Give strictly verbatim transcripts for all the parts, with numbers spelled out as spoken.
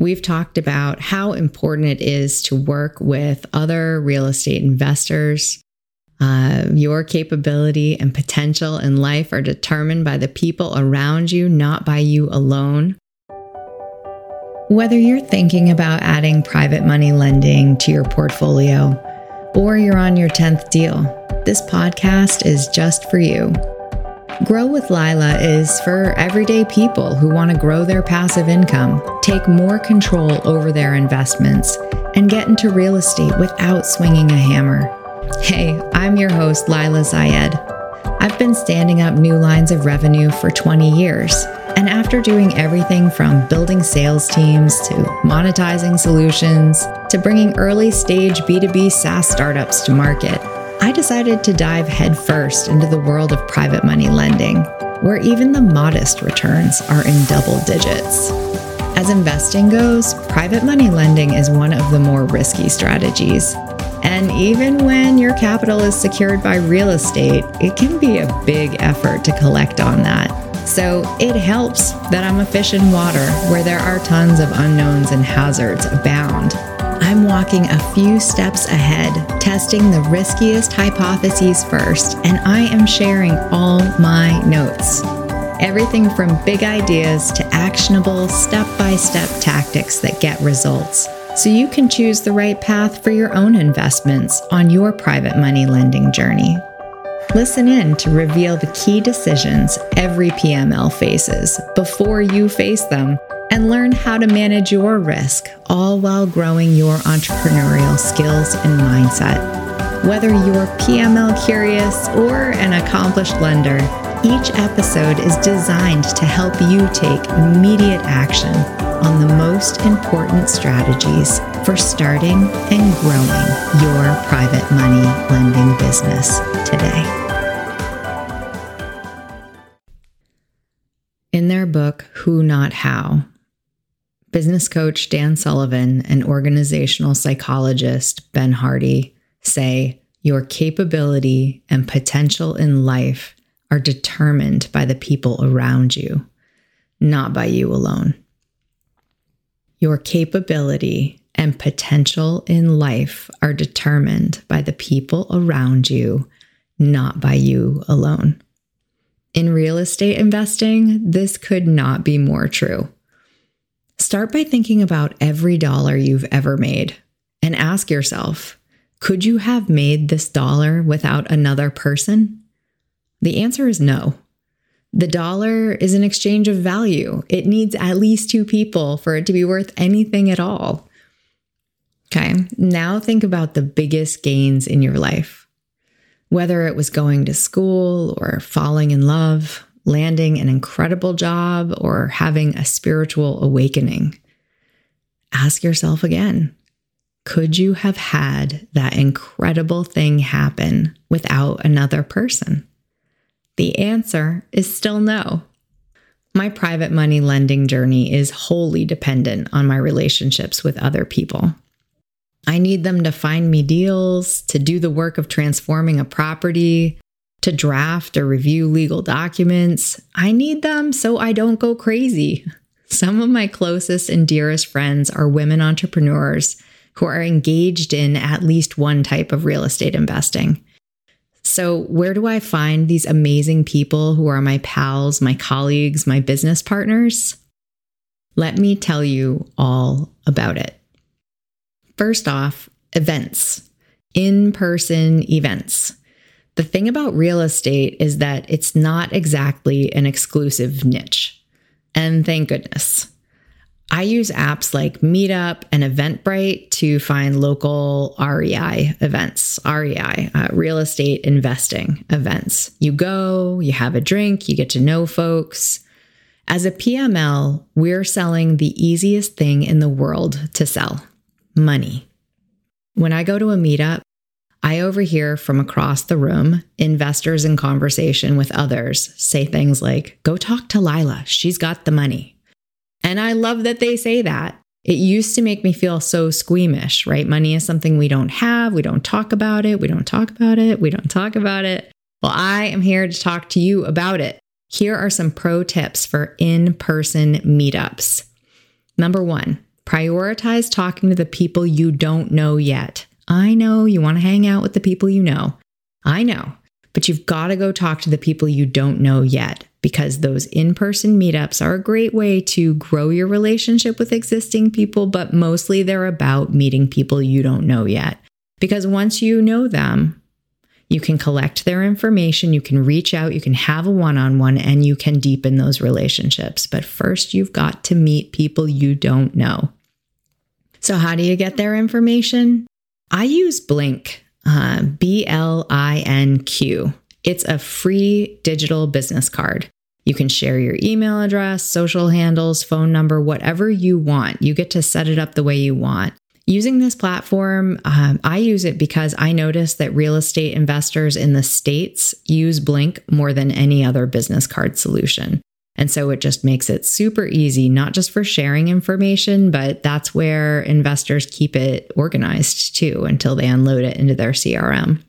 We've talked about how important it is to work with other real estate investors. Uh, your capability and potential in life are determined by the people around you, not by you alone. Whether you're thinking about adding private money lending to your portfolio or you're on your tenth deal, this podcast is just for you. Grow with Lila is for everyday people who want to grow their passive income, take more control over their investments, and get into real estate without swinging a hammer. Hey, I'm your host, Lila Zayed. I've been standing up new lines of revenue for twenty years. And after doing everything from building sales teams to monetizing solutions to bringing early stage B two B SaaS startups to market, I decided to dive headfirst into the world of private money lending, where even the modest returns are in double digits. As investing goes, private money lending is one of the more risky strategies. And even when your capital is secured by real estate, it can be a big effort to collect on that. So it helps that I'm a fish in water where there are tons of unknowns and hazards abound. I'm walking a few steps ahead, testing the riskiest hypotheses first, and I am sharing all my notes. Everything from big ideas to actionable step-by-step tactics that get results, so you can choose the right path for your own investments on your private money lending journey. Listen in to reveal the key decisions every P M L faces before you face them, and learn how to manage your risk, all while growing your entrepreneurial skills and mindset. Whether you're P M L curious or an accomplished lender, each episode is designed to help you take immediate action on the most important strategies for starting and growing your private money lending business today. In their book, Who Not How, business coach Dan Sullivan and organizational psychologist Ben Hardy say your capability and potential in life are determined by the people around you, not by you alone. Your capability and potential in life are determined by the people around you, not by you alone. In real estate investing, this could not be more true. Start by thinking about every dollar you've ever made and ask yourself, could you have made this dollar without another person? The answer is no. The dollar is an exchange of value. It needs at least two people for it to be worth anything at all. Okay, now think about the biggest gains in your life. Whether it was going to school or falling in love, landing an incredible job, or having a spiritual awakening. Ask yourself again, could you have had that incredible thing happen without another person? The answer is still no. My private money lending journey is wholly dependent on my relationships with other people. I need them to find me deals, to do the work of transforming a property, to draft or review legal documents. I need them so I don't go crazy. Some of my closest and dearest friends are women entrepreneurs who are engaged in at least one type of real estate investing. So where do I find these amazing people who are my pals, my colleagues, my business partners? Let me tell you all about it. First off, events, in-person events. The thing about real estate is that it's not exactly an exclusive niche. And thank goodness. I use apps like Meetup and Eventbrite to find local R E I events, R E I, uh, real estate investing events. You go, you have a drink, you get to know folks. As a P M L, we're selling the easiest thing in the world to sell. Money. When I go to a meetup, I overhear from across the room investors in conversation with others say things like, go talk to Lila, she's got the money. And I love that they say that. It used to make me feel so squeamish, right? Money is something we don't have. We don't talk about it. We don't talk about it. We don't talk about it. Well, I am here to talk to you about it. Here are some pro tips for in-person meetups. Number one, Prioritize talking to the people you don't know yet. I know you want to hang out with the people you know. I know. But you've got to go talk to the people you don't know yet, because those in-person meetups are a great way to grow your relationship with existing people, but mostly they're about meeting people you don't know yet. Because once you know them, you can collect their information, you can reach out, you can have a one-on-one, and you can deepen those relationships. But first, you've got to meet people you don't know. So how do you get their information? I use Blink, uh, B L I N Q. It's a free digital business card. You can share your email address, social handles, phone number, whatever you want. You get to set it up the way you want. Using this platform, um, I use it because I noticed that real estate investors in the States use Blink more than any other business card solution. And so it just makes it super easy, not just for sharing information, but that's where investors keep it organized too until they unload it into their C R M.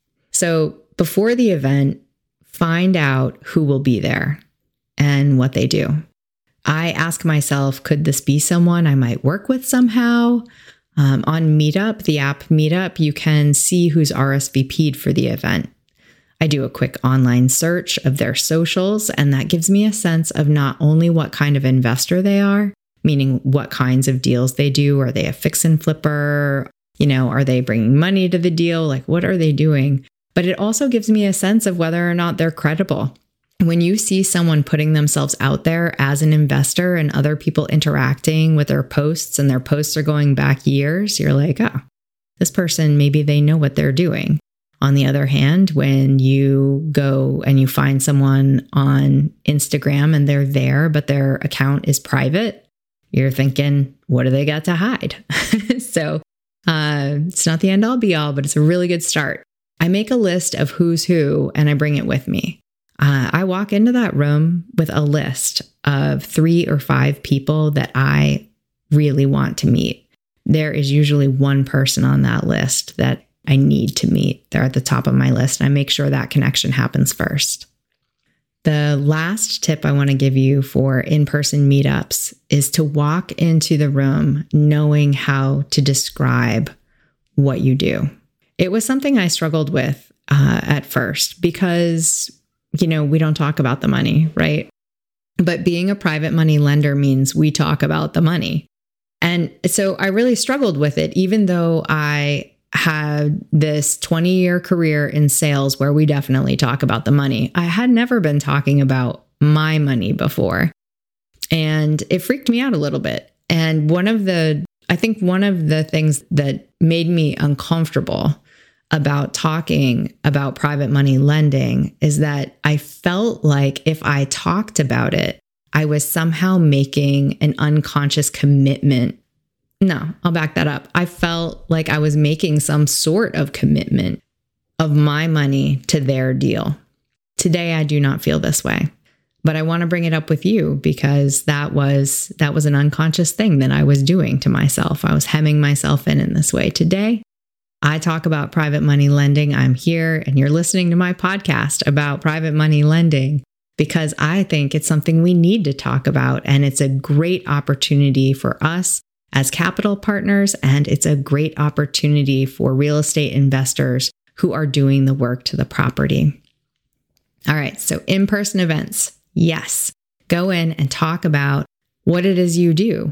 So before the event, find out who will be there and what they do. I ask myself, could this be someone I might work with somehow? Um, on Meetup, the app Meetup, you can see who's R S V P'd for the event. I do a quick online search of their socials, and that gives me a sense of not only what kind of investor they are, meaning what kinds of deals they do. Are they a fix and flipper? You know, are they bringing money to the deal? Like, what are they doing? But it also gives me a sense of whether or not they're credible. When you see someone putting themselves out there as an investor and other people interacting with their posts, and their posts are going back years, you're like, oh, this person, maybe they know what they're doing. On the other hand, when you go and you find someone on Instagram and they're there, but their account is private, you're thinking, what do they got to hide? So uh, it's not the end all be all, but it's a really good start. I make a list of who's who and I bring it with me. Uh, I walk into that room with a list of three or five people that I really want to meet. There is usually one person on that list that I need to meet. They're at the top of my list, and I make sure that connection happens first. The last tip I want to give you for in-person meetups is to walk into the room knowing how to describe what you do. It was something I struggled with uh, at first because you know, we don't talk about the money, right? But being a private money lender means we talk about the money. And so I really struggled with it, even though I had this twenty year career in sales where we definitely talk about the money. I had never been talking about my money before. And it freaked me out a little bit. And one of the, I think one of the things that made me uncomfortable about talking about private money lending is that I felt like if I talked about it, I was somehow making an unconscious commitment. No, I'll back that up. I felt like I was making some sort of commitment of my money to their deal. Today, I do not feel this way, but I want to bring it up with you because that was that was an unconscious thing that I was doing to myself. I was hemming myself in in this way. Today, I talk about private money lending. I'm here and you're listening to my podcast about private money lending because I think it's something we need to talk about. And it's a great opportunity for us as capital partners. And it's a great opportunity for real estate investors who are doing the work to the property. All right. So in-person events. Yes. Go in and talk about what it is you do.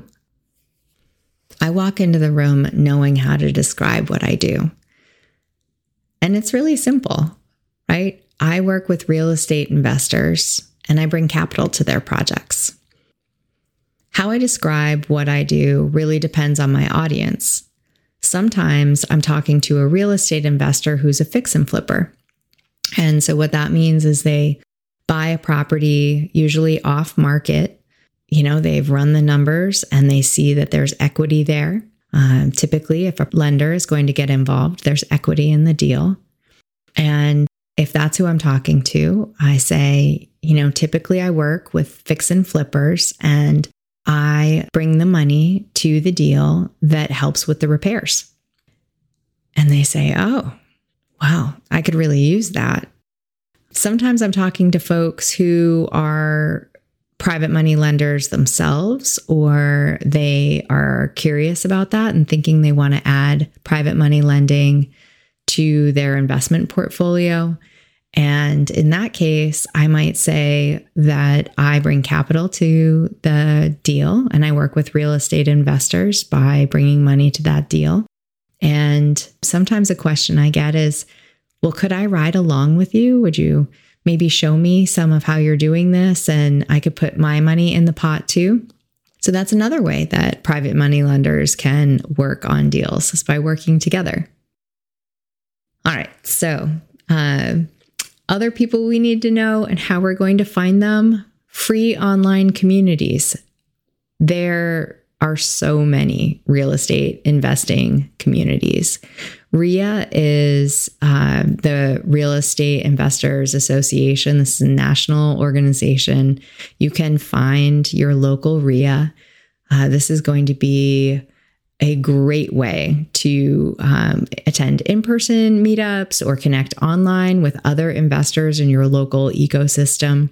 I walk into the room knowing how to describe what I do. And it's really simple, right? I work with real estate investors and I bring capital to their projects. How I describe what I do really depends on my audience. Sometimes I'm talking to a real estate investor who's a fix and flipper. And so what that means is they buy a property, usually off market. You know, they've run the numbers and they see that there's equity there. Um, typically, if a lender is going to get involved, there's equity in the deal. And if that's who I'm talking to, I say, you know, typically I work with fix and flippers and I bring the money to the deal that helps with the repairs. And they say, oh, wow, I could really use that. Sometimes I'm talking to folks who are private money lenders themselves, or they are curious about that and thinking they want to add private money lending to their investment portfolio. And in that case, I might say that I bring capital to the deal and I work with real estate investors by bringing money to that deal. And sometimes a question I get is, well, could I ride along with you? Would you maybe show me some of how you're doing this and I could put my money in the pot too? So that's another way that private money lenders can work on deals, is by working together. All right, so uh, other people we need to know and how we're going to find them: free online communities. There are so many real estate investing communities. R I A is uh, the Real Estate Investors Association. This is a national organization. You can find your local R I A. Uh, this is going to be a great way to um, attend in-person meetups or connect online with other investors in your local ecosystem.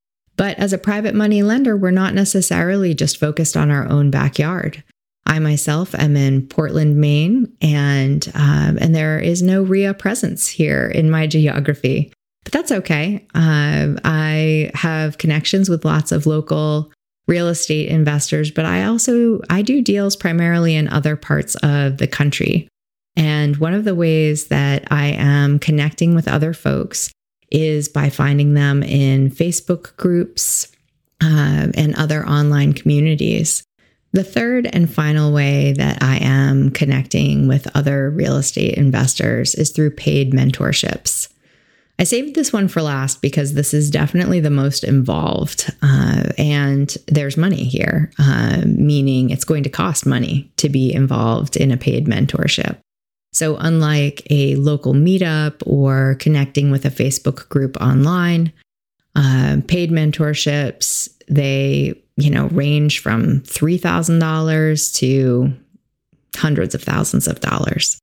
But as a private money lender, we're not necessarily just focused on our own backyard. I myself am in Portland, Maine, and um, and there is no R I A presence here in my geography. But that's okay. Uh, I have connections with lots of local real estate investors, but I also, I do deals primarily in other parts of the country. And one of the ways that I am connecting with other folks is by finding them in Facebook groups uh, and other online communities. The third and final way that I am connecting with other real estate investors is through paid mentorships. I saved this one for last because this is definitely the most involved, uh, and there's money here, uh, meaning it's going to cost money to be involved in a paid mentorship. So unlike a local meetup or connecting with a Facebook group online, uh, paid mentorships, they, you know, range from three thousand dollars to hundreds of thousands of dollars.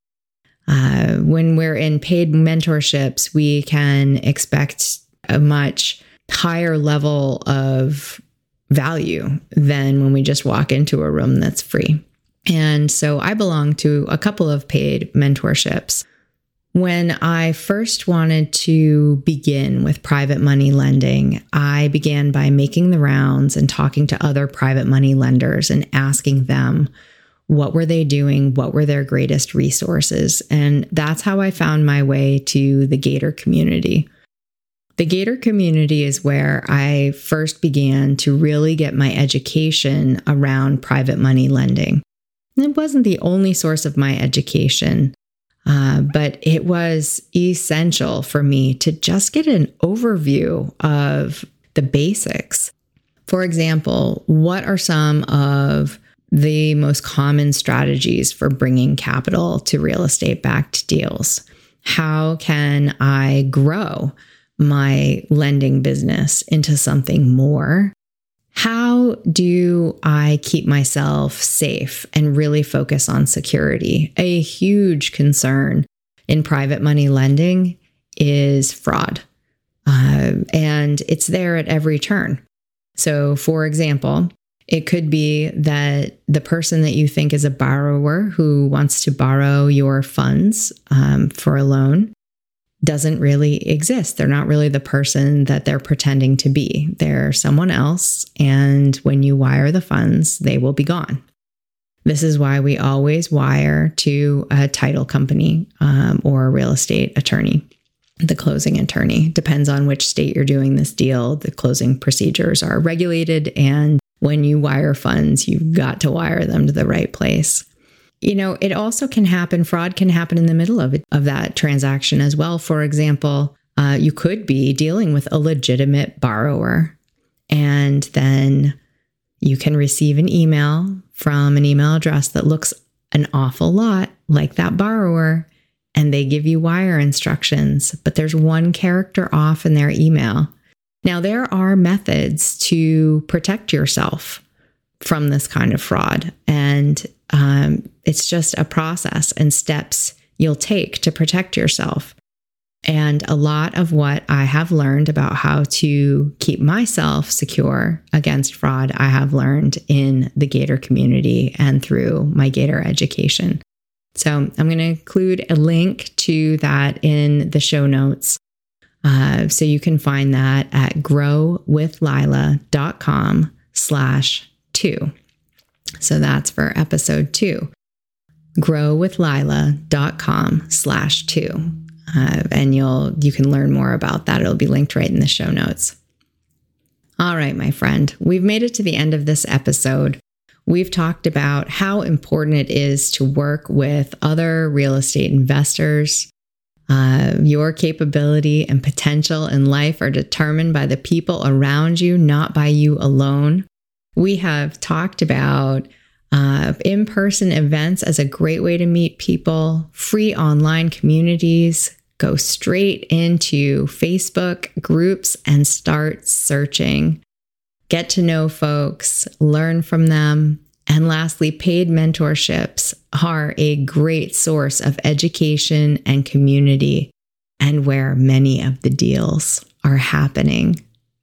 Uh, when we're in paid mentorships, we can expect a much higher level of value than when we just walk into a room that's free. And so I belong to a couple of paid mentorships. When I first wanted to begin with private money lending, I began by making the rounds and talking to other private money lenders and asking them, what were they doing? What were their greatest resources? And that's how I found my way to the Gator community. The Gator community is where I first began to really get my education around private money lending. And it wasn't the only source of my education, uh, but it was essential for me to just get an overview of the basics. For example, what are some of the most common strategies for bringing capital to real estate-backed deals? How can I grow my lending business into something more? How do I keep myself safe and really focus on security? A huge concern in private money lending is fraud, uh, and it's there at every turn. So, for example, it could be that the person that you think is a borrower who wants to borrow your funds um, for a loan doesn't really exist. They're not really the person that they're pretending to be. They're someone else, and when you wire the funds, they will be gone. This is why we always wire to a title company um, or a real estate attorney. The closing attorney. Depends on which state you're doing this deal. The closing procedures are regulated, and when you wire funds, you've got to wire them to the right place. You know, it also can happen, fraud can happen in the middle of it, of that transaction as well. For example, uh, you could be dealing with a legitimate borrower, and then you can receive an email from an email address that looks an awful lot like that borrower, and they give you wire instructions, but there's one character off in their email. Now, there are methods to protect yourself from this kind of fraud, and um, it's just a process and steps you'll take to protect yourself. And a lot of what I have learned about how to keep myself secure against fraud, I have learned in the Gator community and through my Gator education. So I'm going to include a link to that in the show notes. Uh, so you can find that at growwithlila.com slash two. So that's for episode two. growwithlila.com slash two. Uh, and you'll you can learn more about that. It'll be linked right in the show notes. All right, my friend, we've made it to the end of this episode. We've talked about how important it is to work with other real estate investors. Uh, your capability and potential in life are determined by the people around you, not by you alone. We have talked about Uh, in-person events as a great way to meet people, free online communities. Go straight into Facebook groups and start searching. Get to know folks, learn from them. And lastly, paid mentorships are a great source of education and community, and where many of the deals are happening.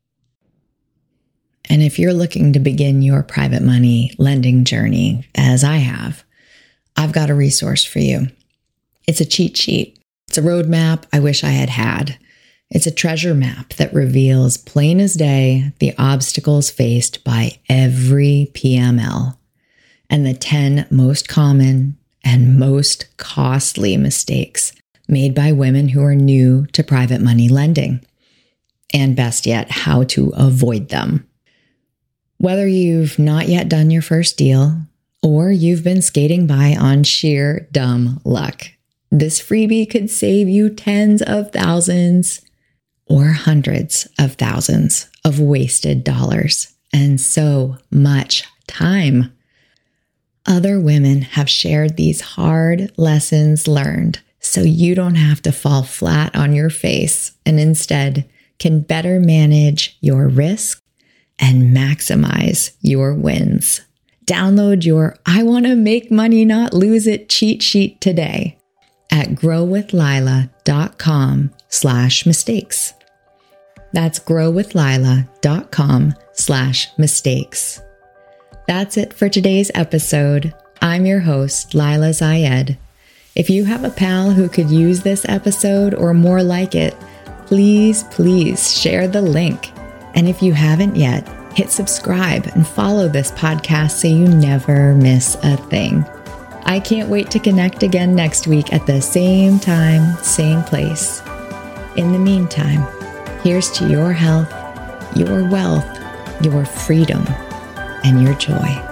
And if you're looking to begin your private money lending journey, as I have, I've got a resource for you. It's a cheat sheet. It's a roadmap I wish I had had. It's a treasure map that reveals plain as day the obstacles faced by every P M L and the ten most common and most costly mistakes made by women who are new to private money lending. And best yet, how to avoid them. Whether you've not yet done your first deal or you've been skating by on sheer dumb luck, this freebie could save you tens of thousands or hundreds of thousands of wasted dollars and so much time. Other women have shared these hard lessons learned so you don't have to fall flat on your face and instead can better manage your risk and maximize your wins. Download your I Want to Make Money Not Lose It cheat sheet today at growwithlila.com slash mistakes. That's growwithlila.com slash mistakes. That's it for today's episode. I'm your host, Lila Zayed. If you have a pal who could use this episode or more like it, please, please share the link. And if you haven't yet, hit subscribe and follow this podcast so you never miss a thing. I can't wait to connect again next week at the same time, same place. In the meantime, here's to your health, your wealth, your freedom, and your joy.